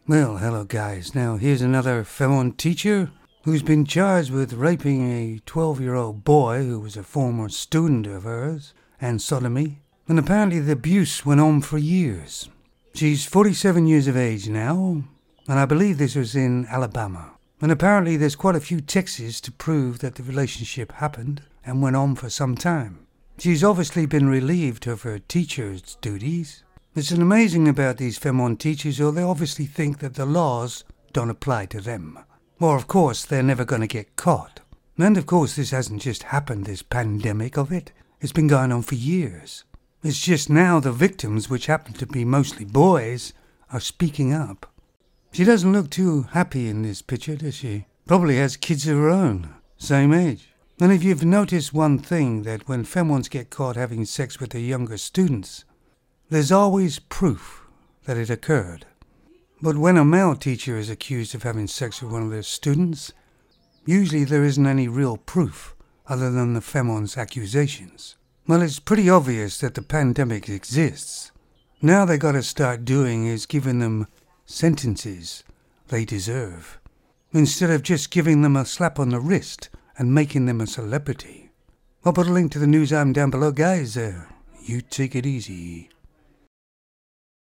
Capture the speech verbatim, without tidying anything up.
Well, hello guys. Now here's another Femon teacher who's been charged with raping a twelve-year-old boy who was a former student of hers, and sodomy. And apparently the abuse went on for years. She's forty-seven years of age now, and I believe this was in Alabama. And apparently there's quite a few texts to prove that the relationship happened and went on for some time. She's obviously been relieved of her teacher's duties. It's an amazing about these Femon teachers, or they obviously think that the laws don't apply to them. Or of course they're never going to get caught. And of course this hasn't just happened, this pandemic of it. It's been going on for years. It's just now the victims, which happen to be mostly boys, are speaking up. She doesn't look too happy in this picture, does she? Probably has kids of her own, same age. And if you've noticed one thing, that when Femons get caught having sex with their younger students, there's always proof that it occurred. But when a male teacher is accused of having sex with one of their students, usually there isn't any real proof other than the Femon's accusations. Well, it's pretty obvious that the pandemic exists. Now they got to start doing is giving them sentences they deserve, instead of just giving them a slap on the wrist and making them a celebrity. I'll put a link to the news item down below, guys. Uh, you take it easy.